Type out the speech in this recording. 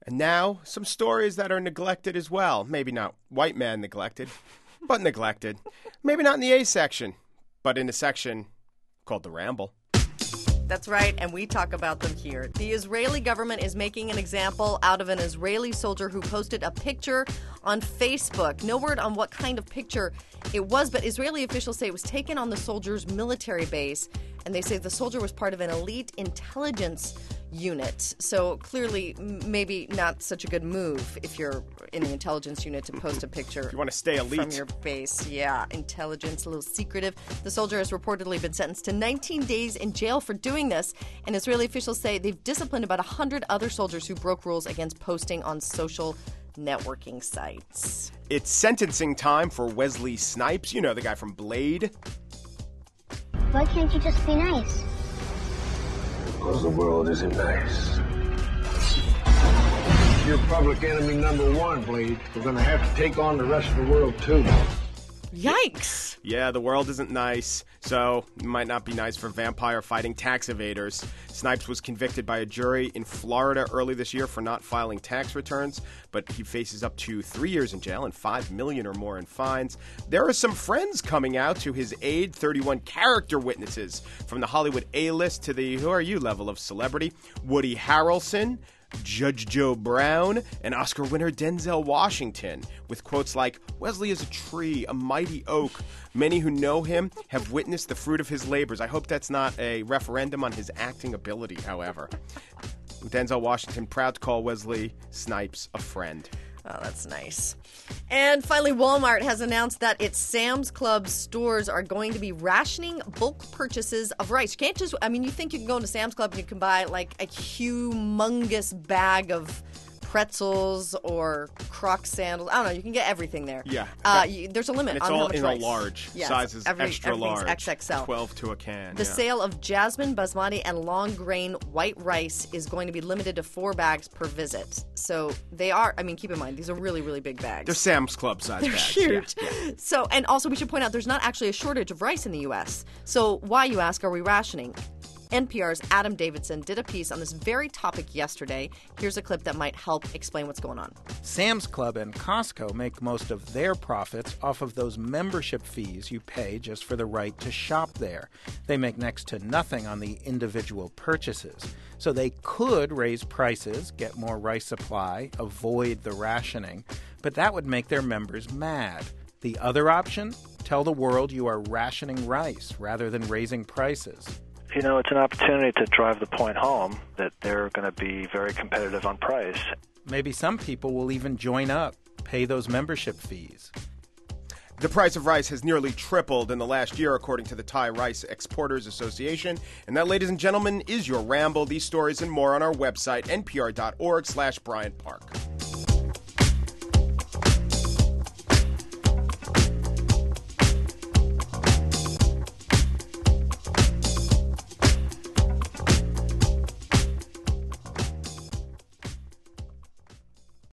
And now, some stories that are neglected as well. Maybe not white man neglected, but neglected. Maybe not in the A section, but in a section called the Ramble. That's right, and we talk about them here. The Israeli government is making an example out of an Israeli soldier who posted a picture on Facebook. No word on what kind of picture it was, but Israeli officials say it was taken on the soldier's military base, and they say the soldier was part of an elite intelligence unit. So clearly, maybe not such a good move if you're in the intelligence unit to post a picture. You want to stay elite From your base. Yeah, intelligence, a little secretive. The soldier has reportedly been sentenced to 19 days in jail for doing this, and Israeli officials say they've disciplined about 100 other soldiers who broke rules against posting on social networking sites. It's sentencing time for Wesley Snipes. You know, the guy from Blade. Why can't you just be nice? Because the world isn't nice. You're public enemy number one, Blade. We're gonna have to take on the rest of the world, too. Yikes! Yeah, the world isn't nice, so it might not be nice for vampire-fighting tax evaders. Snipes was convicted by a jury in Florida early this year for not filing tax returns, but he faces up to 3 years in jail and $5 million or more in fines. There are some friends coming out to his aid, 31 character witnesses, from the Hollywood A-list to the who-are-you level of celebrity. Woody Harrelson, Judge Joe Brown, and Oscar winner Denzel Washington, with quotes like, "Wesley is a tree, a mighty oak. Many who know him have witnessed the fruit of his labors." I hope that's not a referendum on his acting ability, however. Denzel Washington proud to call Wesley Snipes a friend. Oh, that's nice. And finally, Walmart has announced that its Sam's Club stores are going to be rationing bulk purchases of rice. You can't just, you think you can go into Sam's Club and you can buy like a humongous bag of pretzels or Croc sandals. I don't know. You can get everything there. Yeah. There's a limit And it's on all how much in rice. a large. Yes, Sizes extra large. XXL. 12 to a can. The sale of jasmine, basmati, and long grain white rice is going to be limited to 4 bags per visit. So they are, keep in mind, these are really, really big bags. They're Sam's Club size They're bags. huge. Yeah. So, and also we should point out there's not actually a shortage of rice in the U.S. So why, you ask, are we rationing? NPR's Adam Davidson did a piece on this very topic yesterday. Here's a clip that might help explain what's going on. Sam's Club and Costco make most of their profits off of those membership fees you pay just for the right to shop there. They make next to nothing on the individual purchases. So they could raise prices, get more rice supply, avoid the rationing, but that would make their members mad. The other option? Tell the world you are rationing rice rather than raising prices. It's an opportunity to drive the point home that they're going to be very competitive on price. Maybe some people will even join up, pay those membership fees. The price of rice has nearly tripled in the last year, according to the Thai Rice Exporters Association. And that, ladies and gentlemen, is your Ramble. These stories and more on our website, npr.org/Bryant Park.